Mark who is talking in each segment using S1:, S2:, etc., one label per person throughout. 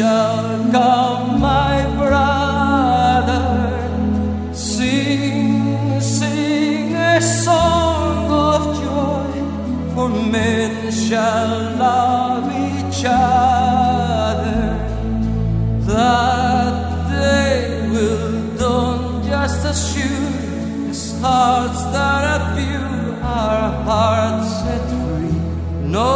S1: shall come, my brother. Sing, sing a song of joy, for men shall love each other. That day will dawn just as sure as hearts that are pure are hearts set free. No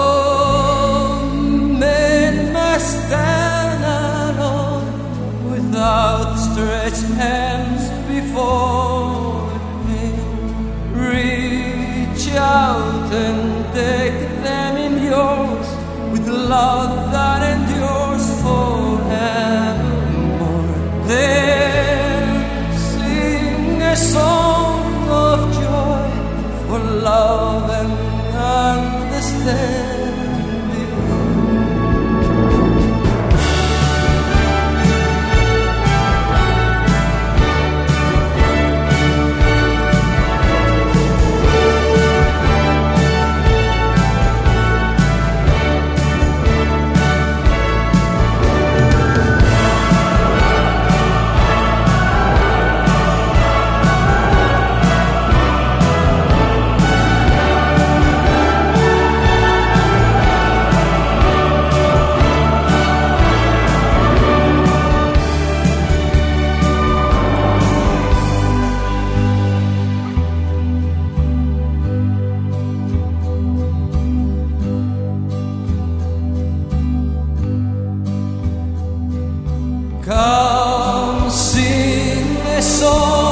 S1: man must stand alone with outstretched hands before him. Reach out and take them in yours with love that endures forevermore. Then sing a song of joy for love and understanding. Come sing a song